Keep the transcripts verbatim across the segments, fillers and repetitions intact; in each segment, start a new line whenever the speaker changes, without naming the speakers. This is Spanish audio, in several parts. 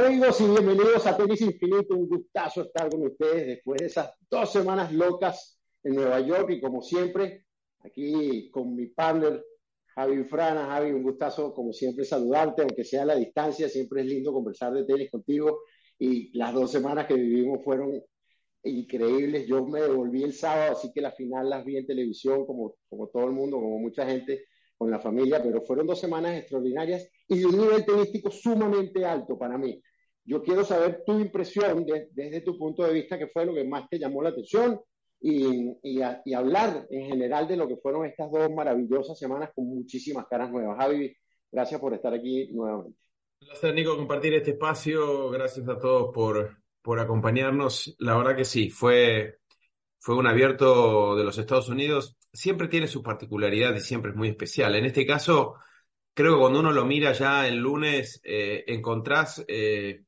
amigos y bienvenidos a Tenis Infinito. Un gustazo estar con ustedes después de esas dos semanas locas en Nueva York y como siempre, aquí con mi partner Javi Frana. Javi, un gustazo como siempre saludarte, aunque sea a la distancia, siempre es lindo conversar de tenis contigo y las dos semanas que vivimos fueron increíbles. Yo me devolví el sábado, así que la final las vi en televisión como, como todo el mundo, como mucha gente con la familia, pero fueron dos semanas extraordinarias y de un nivel tenístico sumamente alto para mí. Yo quiero saber tu impresión de, desde tu punto de vista, qué fue lo que más te llamó la atención y, y, a, y hablar en general de lo que fueron estas dos maravillosas semanas con muchísimas caras nuevas. Javi, gracias por estar aquí nuevamente.
Un placer, Nico, compartir este espacio. Gracias a todos por, por acompañarnos. La verdad que sí, fue, fue un abierto de los Estados Unidos. Siempre tiene sus particularidades y siempre es muy especial. En este caso, creo que cuando uno lo mira ya el lunes, eh, encontrás eh,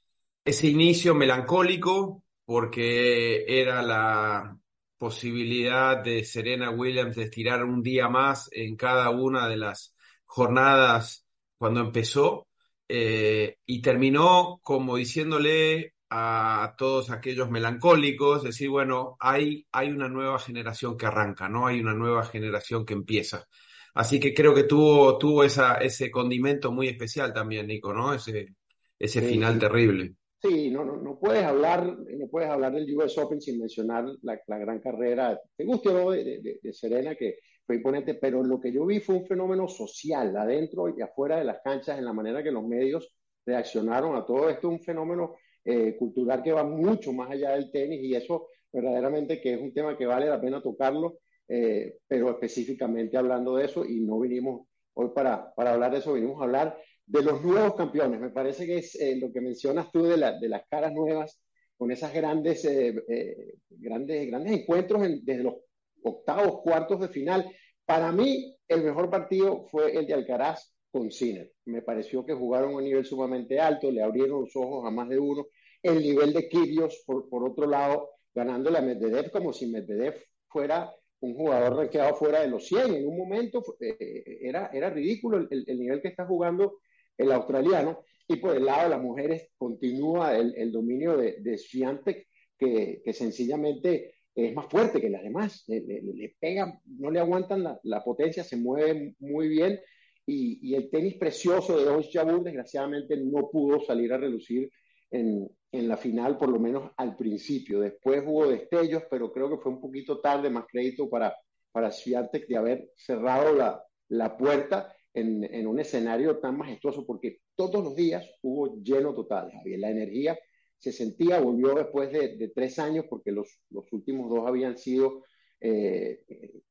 ese inicio melancólico porque era la posibilidad de Serena Williams de estirar un día más en cada una de las jornadas cuando empezó. Eh, y terminó como diciéndole a todos aquellos melancólicos, decir, bueno, hay, hay una nueva generación que arranca, ¿no? Hay una nueva generación que empieza. Así que creo que tuvo, tuvo esa, ese condimento muy especial también, Nico, ¿no? Ese, ese
Sí,
final
sí.
terrible.
Sí, no, no, no puedes hablar, no puedes hablar del U S Open sin mencionar la, la gran carrera, te guste o no, de, de, de Serena, que fue imponente, pero lo que yo vi fue un fenómeno social, adentro y afuera de las canchas, en la manera que los medios reaccionaron a todo esto, un fenómeno eh, cultural que va mucho más allá del tenis y eso verdaderamente que es un tema que vale la pena tocarlo, eh, pero específicamente hablando de eso y no vinimos hoy para, para hablar de eso, vinimos a hablar de los nuevos campeones. Me parece que es eh, lo que mencionas tú de, la, de las caras nuevas, con esas grandes, eh, eh, grandes, grandes encuentros en, desde los octavos, cuartos de final. Para mí, el mejor partido fue el de Alcaraz con Sinner. Me pareció que jugaron a un nivel sumamente alto, le abrieron los ojos a más de uno. El nivel de Kyrgios, por, por otro lado, ganándole a Medvedev como si Medvedev fuera un jugador rankeado fuera de los cien. En un momento eh, era, era ridículo el, el nivel que está jugando el australiano, y por el lado de las mujeres continúa el, el dominio de, de Swiatek, que, que sencillamente es más fuerte que las demás, le, le, le pegan, no le aguantan la, la potencia, se mueve muy bien, y, y el tenis precioso de Ons Jabeur desgraciadamente no pudo salir a relucir en, en la final, por lo menos al principio. Después hubo destellos, pero creo que fue un poquito tarde, más crédito para, para Swiatek de haber cerrado la, la puerta en, en un escenario tan majestuoso, porque todos los días hubo lleno total, Javier. La energía se sentía, volvió después de, de tres años, porque los, los últimos dos habían sido eh,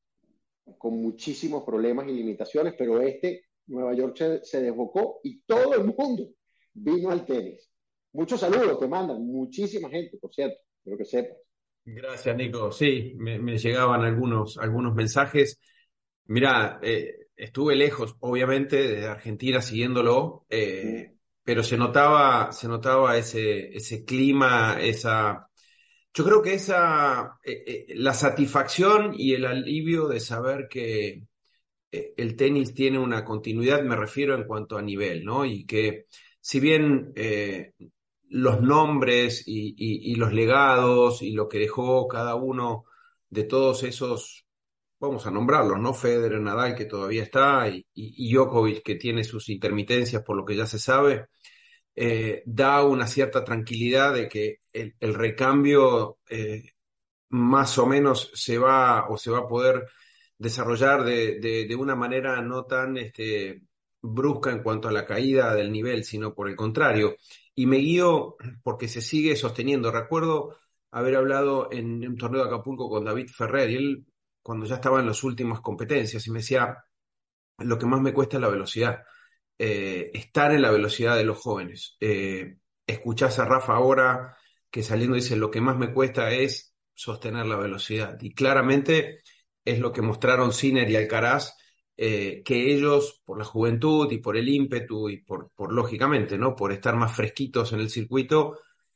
con muchísimos problemas y limitaciones, pero este, Nueva York se, se desbocó y todo el mundo vino al tenis. Muchos saludos te mandan, muchísima gente, por cierto, quiero que sepas.
Gracias, Nico. Sí, me, me llegaban algunos, algunos mensajes. Mirá, eh, estuve lejos, obviamente, desde Argentina siguiéndolo,
Mm.
eh, pero se notaba, se notaba ese, ese clima, esa, yo creo que esa, eh, eh, la satisfacción y el alivio de saber que eh, el tenis tiene una continuidad, me refiero en cuanto a nivel, ¿no? Y que si bien eh, los nombres y, y, y los legados y lo que dejó cada uno de todos esos, vamos a nombrarlos, ¿no? Federer, Nadal, que todavía está, y, y, y Djokovic, que tiene sus intermitencias por lo que ya se sabe, eh, da una cierta tranquilidad de que el, el recambio eh, más o menos se va o se va a poder desarrollar de, de, de una manera no tan este, brusca en cuanto a la caída del nivel, sino por el contrario. Y me guío porque se sigue sosteniendo. Recuerdo haber hablado en un torneo de Acapulco con David Ferrer, y él, cuando ya estaba en las últimas competencias, y me decía, lo que más me cuesta es la velocidad, eh, estar en la velocidad de los jóvenes. Eh, escuchás a Rafa ahora que saliendo dice, lo que más me cuesta es sostener la velocidad. Y claramente es lo que mostraron Sinner y Alcaraz, eh, que ellos, por la juventud y por el ímpetu y por, por lógicamente, ¿no? Por estar más fresquitos en el circuito,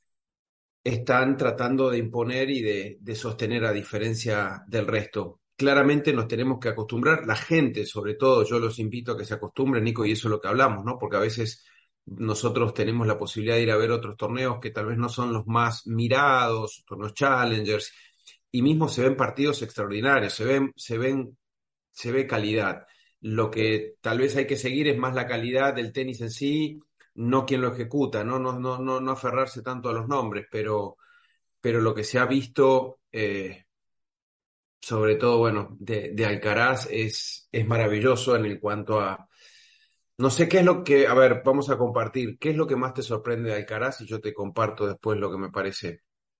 están tratando de imponer y de, de sostener a diferencia del resto. Claramente nos tenemos que acostumbrar, la gente sobre todo, yo los invito a que se acostumbren, Nico, y eso es lo que hablamos, ¿no? Porque a veces nosotros tenemos la posibilidad de ir a ver otros torneos que tal vez no son los más mirados, torneos Challengers, y mismo se ven partidos extraordinarios, se ven, se ven, se ve calidad. Lo que tal vez hay que seguir es más la calidad del tenis en sí, no quien lo ejecuta, no, no, no, no, no aferrarse tanto a los nombres, pero, pero lo que se ha visto, eh, sobre todo, bueno, de, de Alcaraz es, es maravilloso en el cuanto a, no sé qué es lo que, a ver, vamos a compartir, ¿qué es lo que más te sorprende de Alcaraz? Y yo te comparto después lo que me parece.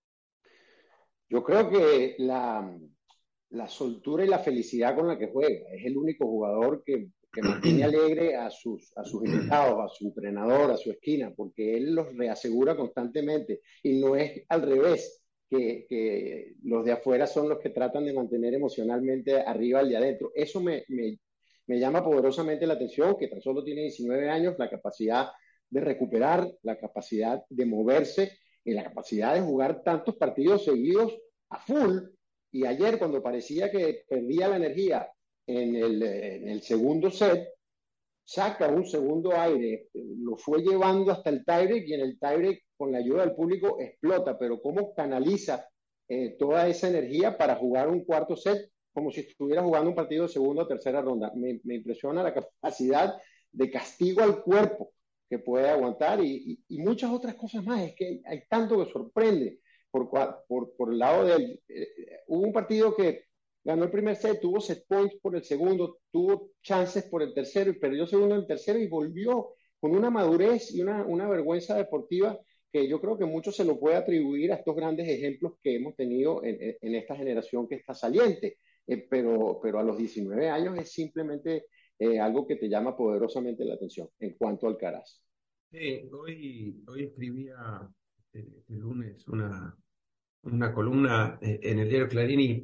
Yo creo que la, la soltura y la felicidad con la que juega. Es el único jugador que, que mantiene alegre a sus, a sus invitados, a su entrenador, a su esquina, porque él los reasegura constantemente. Y no es al revés, que, que los de afuera son los que tratan de mantener emocionalmente arriba al de adentro. Eso me, me, me llama poderosamente la atención, que tan solo tiene diecinueve años, la capacidad de recuperar, la capacidad de moverse y la capacidad de jugar tantos partidos seguidos a full. Y ayer, cuando parecía que perdía la energía en el, en el segundo set, saca un segundo aire, lo fue llevando hasta el tiebreak y en el tiebreak, con la ayuda del público, explota. Pero cómo canaliza eh, toda esa energía para jugar un cuarto set como si estuviera jugando un partido de segunda o tercera ronda. Me, me impresiona la capacidad de castigo al cuerpo que puede aguantar y, y, y muchas otras cosas más. Es que hay, hay tanto que sorprende por, por, por el lado de él. Eh, hubo un partido que ganó el primer set, tuvo set points por el segundo, tuvo chances por el tercero y perdió segundo en el tercero y volvió con una madurez y una, una vergüenza deportiva que yo creo que mucho se lo puede atribuir a estos grandes ejemplos que hemos tenido en, en esta generación que está saliente. Eh, pero, pero a los diecinueve años es simplemente eh, algo que te llama poderosamente la atención en cuanto al Alcaraz.
Sí, hoy, hoy escribía eh, el lunes una, una columna eh, en el diario Clarín y,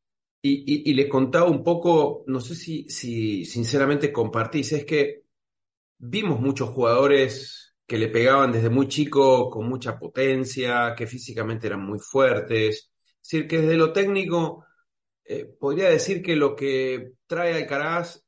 y, y le contaba un poco, no sé si, si sinceramente compartís, es que vimos muchos jugadores que le pegaban desde muy chico, con mucha potencia, que físicamente eran muy fuertes. Es decir, que desde lo técnico, eh, podría decir que lo que trae Alcaraz,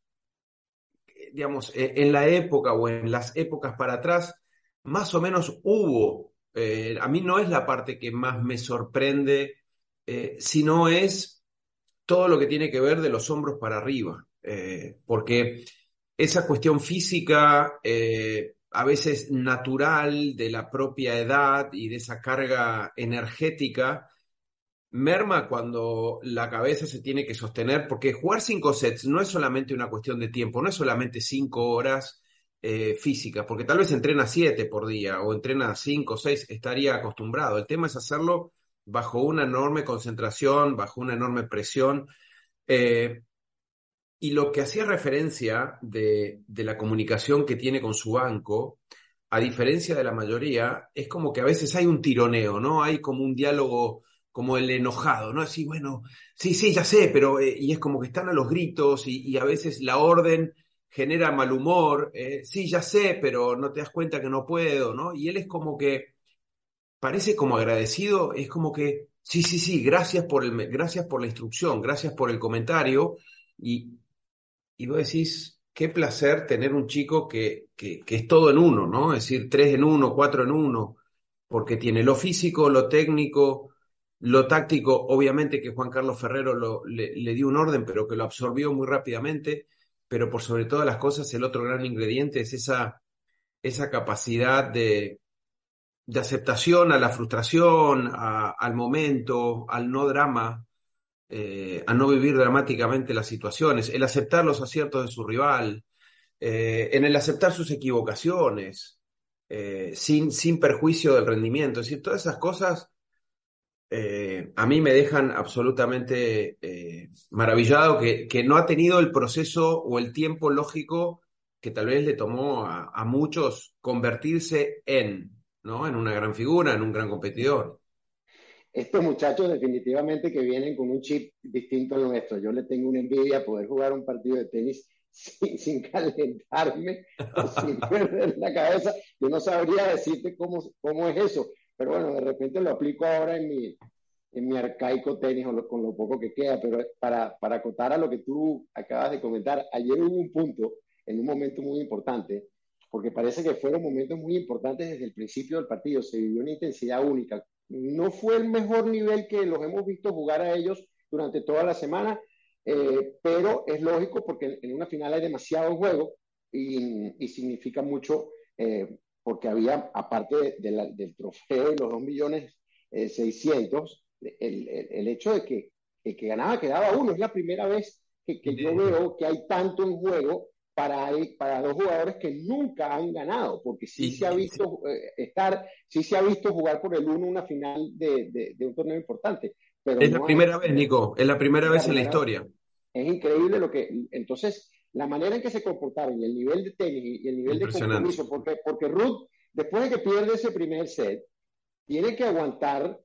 eh, digamos, eh, en la época o en las épocas para atrás, más o menos hubo. Eh, a mí no es la parte que más me sorprende, eh, sino es todo lo que tiene que ver de los hombros para arriba, eh, porque esa cuestión física, eh, a veces natural de la propia edad y de esa carga energética, merma cuando la cabeza se tiene que sostener, porque jugar cinco sets no es solamente una cuestión de tiempo, no es solamente cinco horas eh, físicas, porque tal vez entrena siete por día o entrena cinco o seis, estaría acostumbrado. El tema es hacerlo bajo una enorme concentración, bajo una enorme presión. Eh, y lo que hacía referencia de, de la comunicación que tiene con su banco, a diferencia de la mayoría, es como que a veces hay un tironeo, ¿no? Hay como un diálogo, como el enojado, ¿no? Así, bueno, sí, sí, ya sé, pero, eh, y es como que están a los gritos y, y a veces la orden genera mal humor, eh, sí, ya sé, pero no te das cuenta que no puedo, ¿no? Y él es como que parece como agradecido, es como que, sí, sí, sí, gracias por el, gracias por la instrucción, gracias por el comentario. Y, y vos decís, qué placer tener un chico que, que, que es todo en uno, ¿no? Es decir, tres en uno, cuatro en uno, porque tiene lo físico, lo técnico, lo táctico, obviamente que Juan Carlos Ferrero lo, le, le dio un orden, pero que lo absorbió muy rápidamente, pero por sobre todas las cosas, el otro gran ingrediente es esa, esa capacidad de, de aceptación a la frustración, a- al momento, al no drama, eh, a no vivir dramáticamente las situaciones, el aceptar los aciertos de su rival, eh, en el aceptar sus equivocaciones, eh, sin, sin perjuicio del rendimiento. Es decir, todas esas cosas eh, a mí me dejan absolutamente eh, maravillado que, que no ha tenido el proceso o el tiempo lógico que tal vez le tomó a, a muchos convertirse en, ¿no? En una gran figura, en un gran competidor.
Estos muchachos definitivamente que vienen con un chip distinto al nuestro. Yo le tengo una envidia a poder jugar un partido de tenis sin, sin calentarme o sin perder la cabeza. Yo no sabría decirte cómo, cómo es eso, pero bueno, de repente lo aplico ahora en mi, en mi arcaico tenis o lo, con lo poco que queda. Pero para, para acotar a lo que tú acabas de comentar, ayer hubo un punto, en un momento muy importante, porque parece que fueron momentos muy importantes desde el principio del partido, se vivió una intensidad única. No fue el mejor nivel que los hemos visto jugar a ellos durante toda la semana, eh, pero es lógico porque en una final hay demasiado juego y, y significa mucho, eh, porque había, aparte de, de la, del trofeo y los dos millones eh, seiscientos, el, el, el hecho de que el que ganaba quedaba uno. Es la primera vez que, que yo veo que hay tanto en juego para, para dos jugadores que nunca han ganado, porque sí
Y,
se ha visto eh, estar, sí se ha visto jugar por el uno una final de, de, de un torneo importante, pero
es la
no hay,
primera vez, Nico, es la primera
es la
vez en la
primera.
historia.
Es increíble lo que, entonces, la manera en que se comportaron y el nivel de tenis y el nivel de
Impresionante.
compromiso, porque, porque Ruth, después de que pierde ese primer set, tiene que aguantar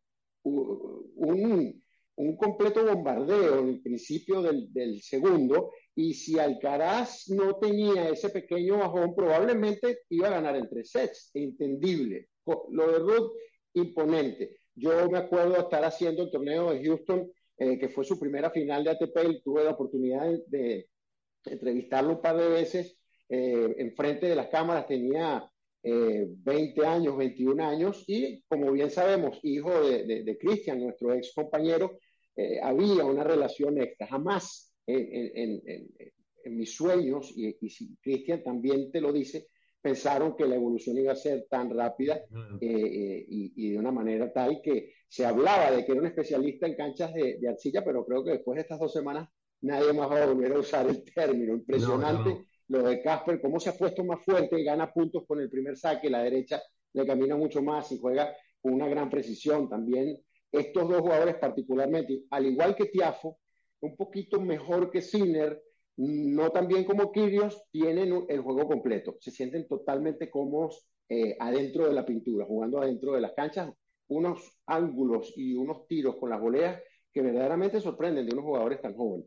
un, un completo bombardeo en el principio del, del segundo, y si Alcaraz no tenía ese pequeño bajón, probablemente iba a ganar en tres sets, entendible. Lo de Ruth, imponente. Yo me acuerdo de estar haciendo el torneo de Houston, eh, que fue su primera final de A T P, y tuve la oportunidad de, de entrevistarlo un par de veces eh, enfrente de las cámaras. Tenía eh, veinte años, veintiún años, y como bien sabemos, hijo de, de, de Cristian, nuestro ex compañero, eh, había una relación extra. Jamás en, en, en, en mis sueños, y, y si Cristian también te lo dice, pensaron que la evolución iba a ser tan rápida eh, eh, y, y de una manera tal que se hablaba de que era un especialista en canchas de, de arcilla, pero creo que después de estas dos semanas nadie más va a volver a usar el término.
No, ya
Impresionante
no.
lo de Casper, cómo se ha puesto más fuerte, gana puntos con el primer saque, la derecha le camina mucho más y juega con una gran precisión. También estos dos jugadores particularmente, al igual que Tiafo, un poquito mejor que Sinner, no tan bien como Kyrgios, tienen el juego completo, se sienten totalmente cómodos eh, adentro de la pintura, jugando adentro de las canchas, unos ángulos y unos tiros con las voleas que verdaderamente sorprenden de unos jugadores tan jóvenes.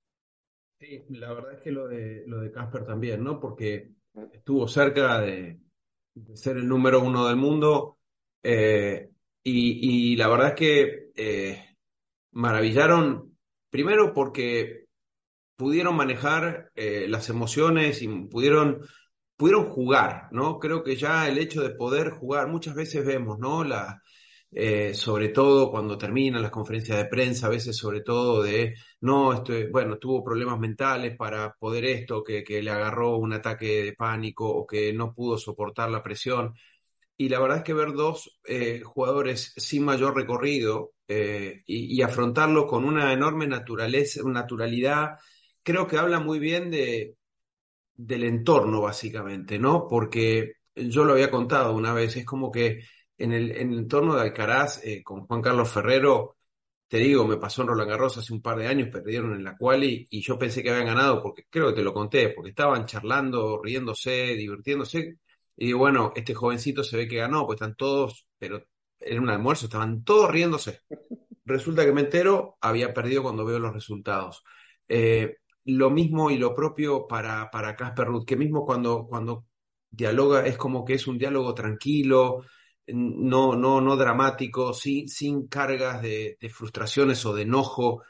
Sí, la verdad es que lo de lo de Casper también, ¿no? Porque estuvo cerca de, de ser el número uno del mundo, eh, y, y la verdad es que eh, maravillaron, primero porque pudieron manejar eh, las emociones y pudieron, pudieron jugar, ¿no? Creo que ya el hecho de poder jugar, muchas veces vemos, ¿no? La, eh, sobre todo cuando terminan las conferencias de prensa, a veces sobre todo de, no, esto, bueno, tuvo problemas mentales para poder esto, que, que le agarró un ataque de pánico o que no pudo soportar la presión. Y la verdad es que ver dos eh, jugadores sin mayor recorrido eh, y, y afrontarlo con una enorme naturaleza, naturalidad, creo que habla muy bien de, del entorno, básicamente, ¿no? Porque yo lo había contado una vez, es como que en el, en el entorno de Alcaraz, eh, con Juan Carlos Ferrero, te digo, me pasó en Roland Garros hace un par de años, perdieron en la quali y yo pensé que habían ganado, porque creo que te lo conté, porque estaban charlando, riéndose, divirtiéndose, y digo, bueno, este jovencito se ve que ganó, pues están todos, pero en un almuerzo estaban todos riéndose. Resulta que me entero, había perdido cuando veo los resultados. Eh, lo mismo y lo propio para para Casper Ruud, que mismo cuando, cuando dialoga es como que es un diálogo tranquilo, no, no, no dramático, sin, sin cargas de, de frustraciones o de enojo,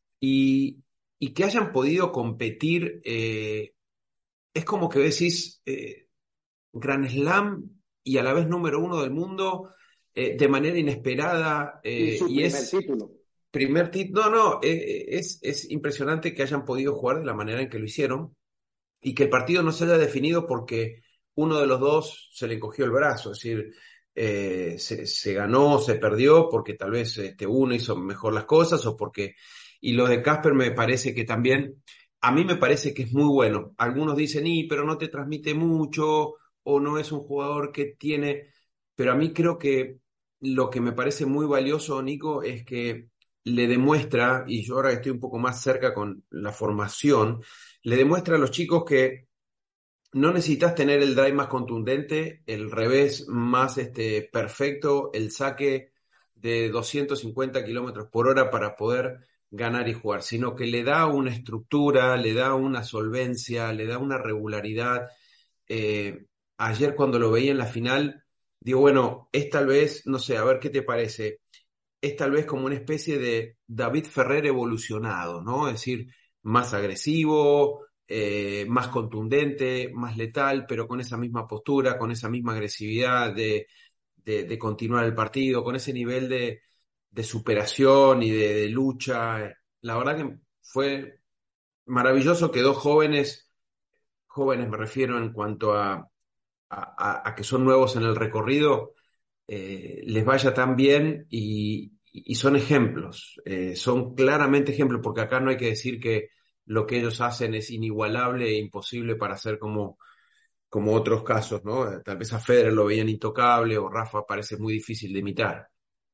y, y que hayan podido competir, eh, es como que decís, eh, Grand Slam y a la vez número uno del mundo, eh, de manera inesperada,
Y
eh,
su
y
primer
es
título.
primer título, no, no, eh, es, es impresionante que hayan podido jugar de la manera en que lo hicieron y que el partido no se haya definido porque uno de los dos se le encogió el brazo, es decir, eh, se, se ganó, se perdió porque tal vez este, uno hizo mejor las cosas o porque... Y lo de Casper me parece que también, a mí me parece que es muy bueno. Algunos dicen, y, pero no te transmite mucho o no es un jugador que tiene... Pero a mí creo que lo que me parece muy valioso, Nico, es que le demuestra, y yo ahora estoy un poco más cerca con la formación, le demuestra a los chicos que no necesitas tener el drive más contundente, el revés más este, perfecto, el saque de doscientos cincuenta kilómetros por hora para poder ganar y jugar, sino que le da una estructura, le da una solvencia, le da una regularidad. Eh, Ayer cuando lo veía en la final, digo, bueno, es tal vez, no sé, a ver qué te parece, es tal vez como una especie de David Ferrer evolucionado, ¿no? Es decir, más agresivo, eh, más contundente, más letal, pero con esa misma postura, con esa misma agresividad de, de, de continuar el partido, con ese nivel de, de superación y de, de lucha. La verdad que fue maravilloso que dos jóvenes, jóvenes me refiero en cuanto a, a, a- a que son nuevos en el recorrido, eh, les vaya tan bien y, y son ejemplos, eh, son claramente ejemplos, porque acá no hay que decir que lo que ellos hacen es inigualable e imposible para hacer como, como otros casos, ¿no? Tal vez a Federer lo veían intocable o Rafa parece muy difícil de imitar.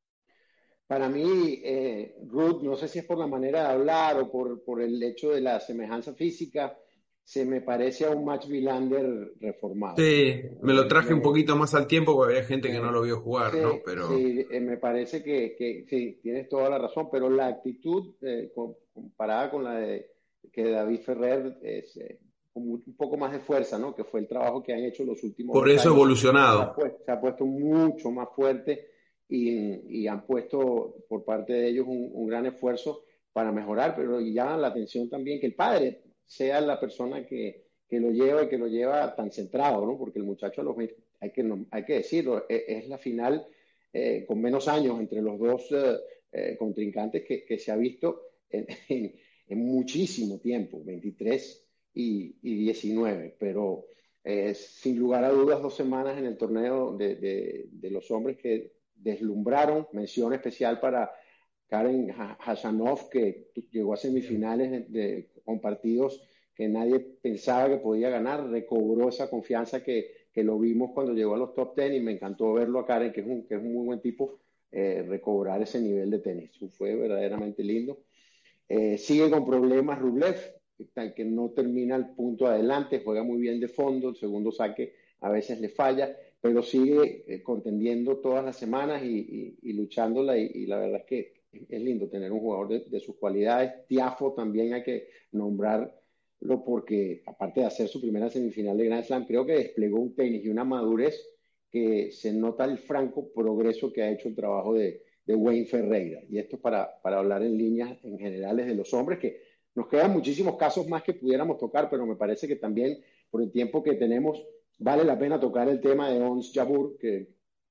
Para mí, eh, Ruth, no sé si es por la manera de hablar o por, por el hecho de la semejanza física, se me parece a un Max Wilander reformado.
Sí, me lo
Eh,
traje un
me,
poquito más al tiempo porque había gente que no
me-
lo vio jugar, ¿no?
sí,
Pero
sí, eh, me parece que, que sí, tienes toda la razón, pero la actitud eh, com- comparada con la de que David Ferrer es eh, con mu- un poco más de fuerza, ¿no? Que fue el trabajo que han hecho los últimos
por
dos
eso
años, se ha
evolucionado.
puesto, se ha puesto mucho más fuerte y, y han puesto por parte de ellos un, un gran esfuerzo para mejorar, pero llama la atención también que el padre sea la persona que, que lo lleva y que lo lleva tan centrado, ¿no? Porque el muchacho a los veinte hay que, no, hay que decirlo, es, es la final eh, con menos años entre los dos eh, eh, contrincantes que, que, se ha visto en, en, en muchísimo tiempo, veintitrés y, y diecinueve, pero eh, sin lugar a dudas dos semanas en el torneo de, de, de los hombres que deslumbraron, mención especial para Karen Hassanov, que llegó a semifinales de, de, con partidos que nadie pensaba que podía ganar, recobró esa confianza que, que lo vimos cuando llegó a los top ten y me encantó verlo a Karen, que es un, que es un muy buen tipo, eh, recobrar ese nivel de tenis. Fue verdaderamente lindo. Eh, sigue con problemas Rublev, que no termina el punto adelante, juega muy bien de fondo, el segundo saque a veces le falla, pero sigue eh, contendiendo todas las semanas y, y, y luchándola y, y, la verdad es que es lindo tener un jugador de, de sus cualidades. Tiafo también hay que nombrarlo porque aparte de hacer su primera semifinal de Grand Slam, creo que desplegó un tenis y una madurez que se nota el franco progreso que ha hecho el trabajo de, de Wayne Ferreira. Y esto para, para hablar en líneas en generales de los hombres, que nos quedan muchísimos casos más que pudiéramos tocar, pero me parece que también por el tiempo que tenemos vale la pena tocar el tema de Ons Jabeur, que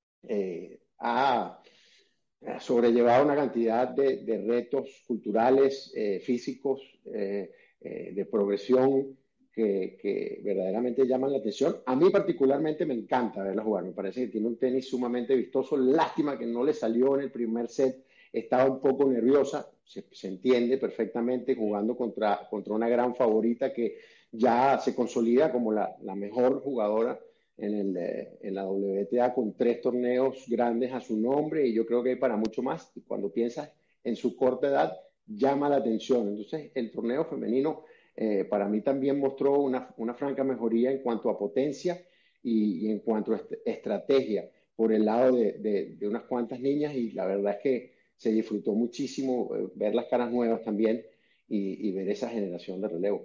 eh, ha sobrellevado una cantidad de, de retos culturales, eh, físicos, eh, eh, de progresión que, que, verdaderamente llaman la atención. A mí particularmente me encanta verla jugar, me parece que tiene un tenis sumamente vistoso, lástima que no le salió en el primer set, estaba un poco nerviosa, se, se entiende perfectamente jugando contra, contra una gran favorita que ya se consolida como la, la mejor jugadora en, el, eh, en la W T A con tres torneos grandes a su nombre y yo creo que hay para mucho más. Y cuando piensas en su corta edad, llama la atención. Entonces, el torneo femenino eh, para mí también mostró una, una, franca mejoría en cuanto a potencia y, y en cuanto a est estrategia por el lado de, de, de, unas cuantas niñas y la verdad es que se disfrutó muchísimo eh, ver las caras nuevas también y, y ver esa generación de relevo.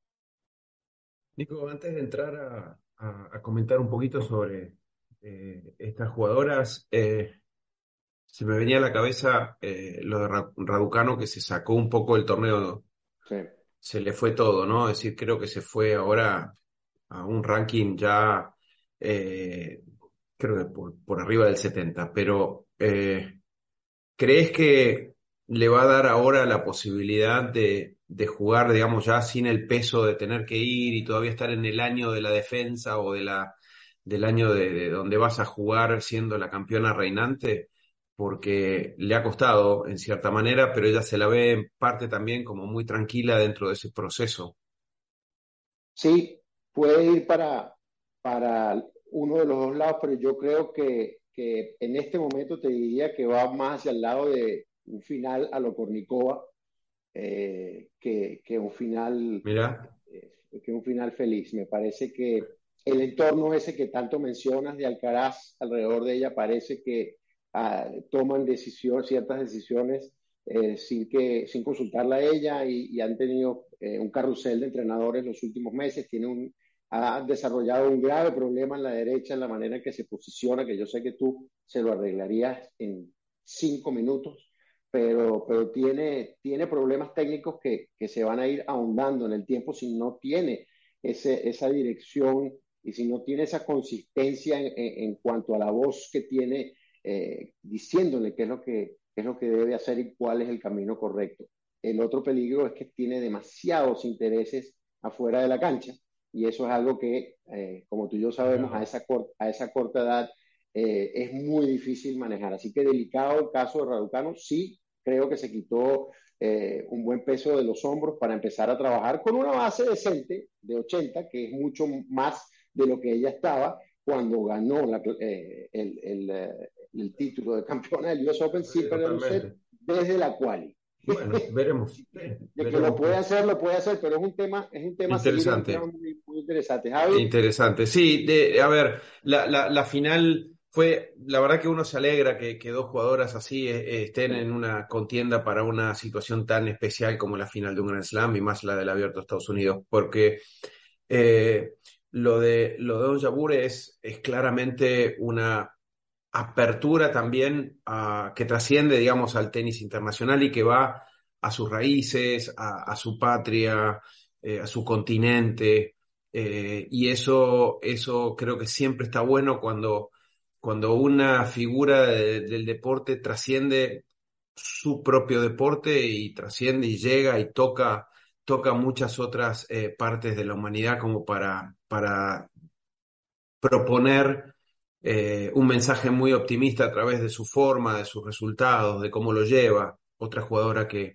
Nico, antes de entrar a, a- a comentar un poquito sobre eh, estas jugadoras, eh, se me venía a la cabeza eh, lo de Ra- Raducano que se sacó un poco del torneo,
Sí.
se le fue todo, ¿no? Es decir, creo que se fue ahora a un ranking ya, eh, creo que por, por arriba del setenta, pero eh, ¿crees que le va a dar ahora la posibilidad de, de jugar, digamos, ya sin el peso de tener que ir y todavía estar en el año de la defensa o de la, del año de, de donde vas a jugar siendo la campeona reinante? Porque le ha costado en cierta manera, pero ella se la ve en parte también como muy tranquila dentro de ese proceso.
Sí, puede ir para, para uno de los dos lados, pero yo creo que, que en este momento te diría que va más hacia el lado de un final a lo Kornikova eh, que, que, un final,
Mira,
eh, que un final feliz. Me parece que el entorno ese que tanto mencionas de Alcaraz alrededor de ella parece que ah, toman decisión, ciertas decisiones eh, sin, que, sin consultarla a ella y, y han tenido eh, un carrusel de entrenadores los últimos meses. Tiene un, ha desarrollado un grave problema en la derecha, en la manera en que se posiciona, que yo sé que tú se lo arreglarías en cinco minutos, pero, pero tiene, tiene problemas técnicos que, que se van a ir ahondando en el tiempo si no tiene ese, esa dirección y si no tiene esa consistencia en, en, en cuanto a la voz que tiene, eh, diciéndole qué es lo que, qué es lo que debe hacer y cuál es el camino correcto. El otro peligro es que tiene demasiados intereses afuera de la cancha y eso es algo que, eh, como tú y yo sabemos, a esa, cor a esa corta edad eh, es muy difícil manejar. Así que delicado el caso de Raducanu. Sí, creo que se quitó eh, un buen peso de los hombros para empezar a trabajar con una base decente de ochenta, que es mucho más de lo que ella estaba cuando ganó la, eh, el, el, el, el título de campeona del U S Open sin perder un set desde la quali.
Bueno, veremos. Sí,
de
veremos.
Que lo puede hacer, lo puede hacer, pero es un tema, es un tema
interesante.
Muy, muy interesante. Javi.
Interesante. Sí, de, a ver, la, la, la final fue, la verdad que uno se alegra que, que dos jugadoras así eh, estén en una contienda para una situación tan especial como la final de un Grand Slam y más la del Abierto de Estados Unidos, porque eh, lo de lo de Ons Jabeur es, es claramente una apertura también a, que trasciende, digamos, al tenis internacional y que va a sus raíces, a, a su patria, eh, a su continente, eh, y eso, eso creo que siempre está bueno cuando, cuando una figura de, del deporte trasciende su propio deporte y trasciende y llega y toca, toca muchas otras eh, partes de la humanidad como para, para proponer eh, un mensaje muy optimista a través de su forma, de sus resultados, de cómo lo lleva. Otra jugadora que,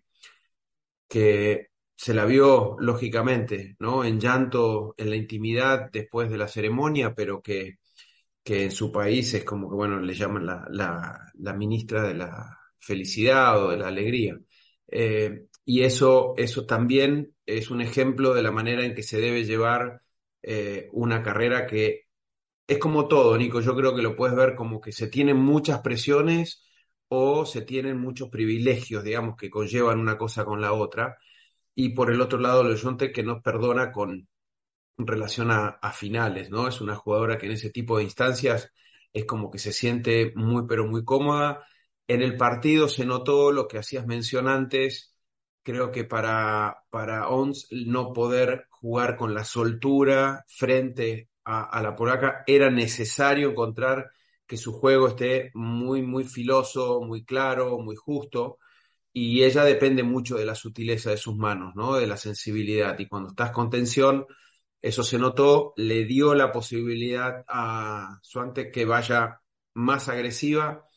que se la vio, lógicamente, ¿no? En llanto, en la intimidad después de la ceremonia, pero que, que en su país es como que, bueno, le llaman la, la, la ministra de la felicidad o de la alegría. Eh, y eso, eso también es un ejemplo de la manera en que se debe llevar eh, una carrera que es como todo, Nico. Yo creo que lo puedes ver como que se tienen muchas presiones o se tienen muchos privilegios, digamos, que conllevan una cosa con la otra. Y por el otro lado, lo Jonte que nos perdona con relación a, a finales, ¿no? Es una jugadora que en ese tipo de instancias es como que se siente muy, pero muy cómoda. En el partido se notó lo que hacías mención antes. Creo que para, para Ons no poder jugar con la soltura frente a, a la polaca era necesario encontrar que su juego esté muy, muy filoso, muy claro, muy justo y ella depende mucho de la sutileza de sus manos, ¿no? De la sensibilidad. Y cuando estás con tensión, eso se notó, le dio la posibilidad a Swiatek que vaya más agresiva.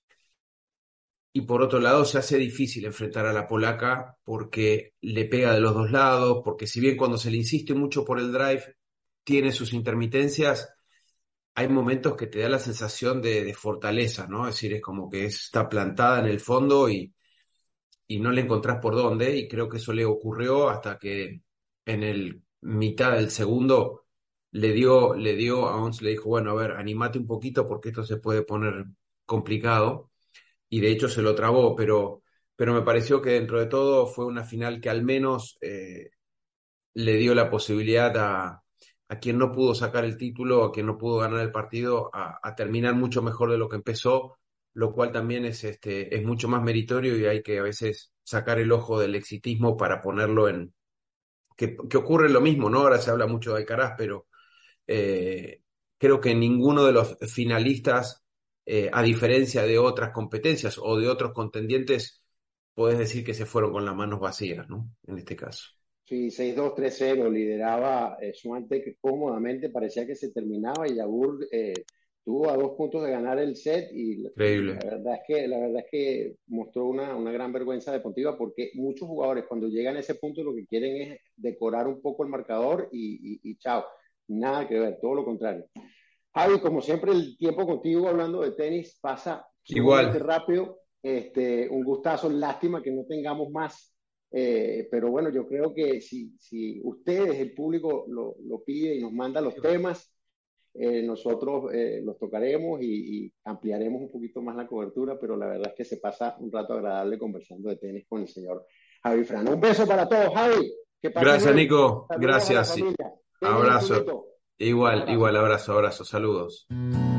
Y por otro lado, se hace difícil enfrentar a la polaca porque le pega de los dos lados, porque si bien cuando se le insiste mucho por el drive, tiene sus intermitencias, hay momentos que te da la sensación de, de fortaleza, ¿no? Es decir, es como que está plantada en el fondo y y no le encontrás por dónde, y creo que eso le ocurrió hasta que en el mitad del segundo le dio, le dio a Ons, le dijo, bueno, a ver, animate un poquito porque esto se puede poner complicado, y de hecho se lo trabó, pero, pero me pareció que dentro de todo fue una final que al menos eh, le dio la posibilidad a, a quien no pudo sacar el título, a quien no pudo ganar el partido, a, a terminar mucho mejor de lo que empezó, lo cual también es, este, es mucho más meritorio y hay que a veces sacar el ojo del exitismo para ponerlo en... Que, que ocurre lo mismo, ¿no? Ahora se habla mucho de Alcaraz, pero eh, creo que ninguno de los finalistas, eh, a diferencia de otras competencias o de otros contendientes, puedes decir que se fueron con las manos vacías, ¿no? En este caso.
Sí, seis dos tres cero lideraba eh, Swiatek cómodamente, parecía que se terminaba y Jabeur eh, tuvo a dos puntos de ganar el set y, y la
Increíble.
verdad es que la verdad es que mostró una, una gran vergüenza deportiva porque muchos jugadores cuando llegan a ese punto lo que quieren es decorar un poco el marcador y, y, y chao, nada que ver, todo lo contrario. Javi, como siempre el tiempo contigo hablando de tenis pasa sumamente
Igual.
rápido, este, un gustazo, lástima que no tengamos más eh, pero bueno, yo creo que si, si ustedes, el público, lo, lo pide y nos manda los temas, eh, nosotros eh, los tocaremos y, y ampliaremos un poquito más la cobertura, pero la verdad es que se pasa un rato agradable conversando de tenis con el señor Javi Fran. Un beso para todos, Javi. Que pasen
Gracias,
bien.
Nico.
Saludos a la
Gracias.
familia. Tenis
Abrazo.
infinito. Un
Igual,
abrazo.
igual, abrazo, abrazo. Saludos.